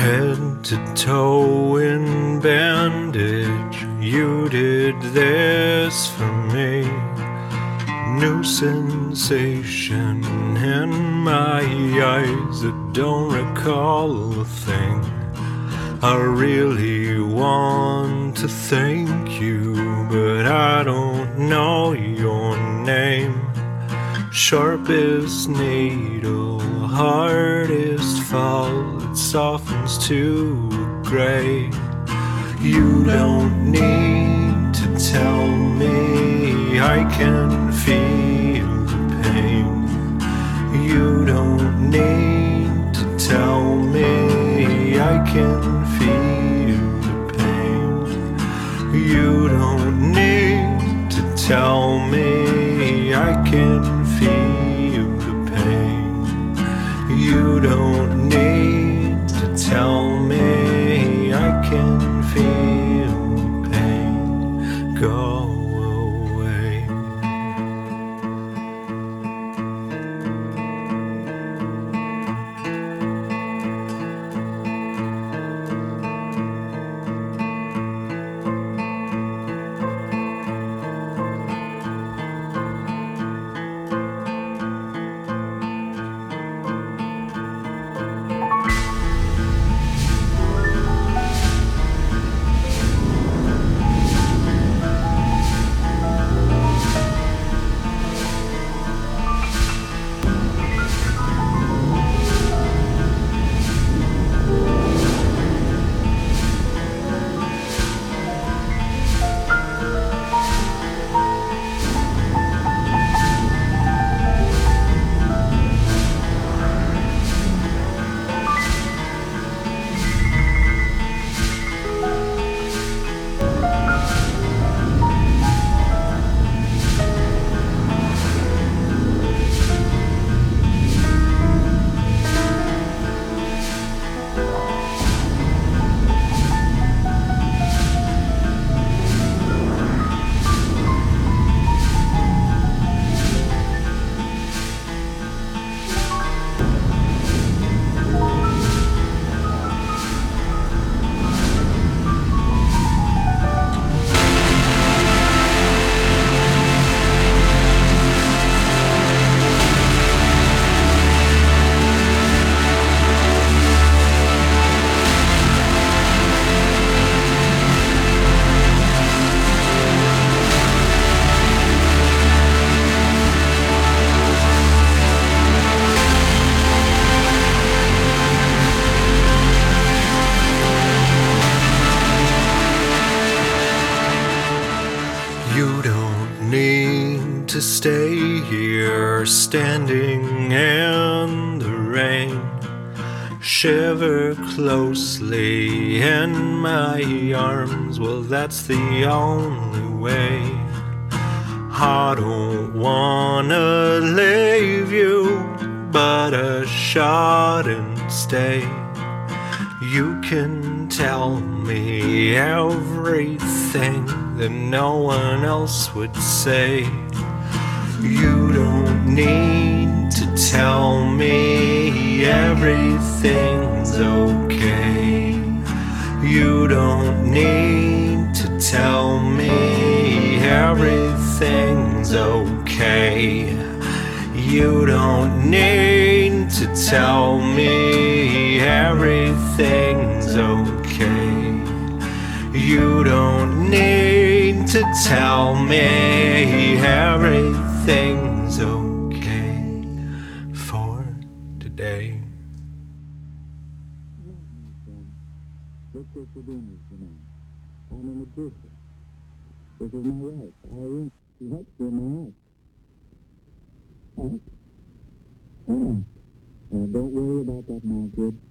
Head to toe in bandage, you did this for me. New sensation in my eyes that don't recall a thing. I really want to thank you, but I don't know your name. Sharpest needle, hardest fall, it softens to gray. You don't need to tell me, I can feel the pain. You don't need to tell me, I can feel the pain. You don't need to tell me, I can feel the pain. You don't need to tell me, I can feel the pain. Go away. You don't need to stay here, standing in the rain. Shiver closely in my arms, well, that's the only way. I don't wanna leave you, but I shouldn't stay. You can tell me everything that no one else would say. You don't need to tell me everything's okay. You don't need to tell me everything's okay. You don't need to tell me everything's okay. You don't need to tell me everything's okay for today. I'm in the business. This is my wife, Irene. She helps me in my house. All right. Don't worry about that now, kid.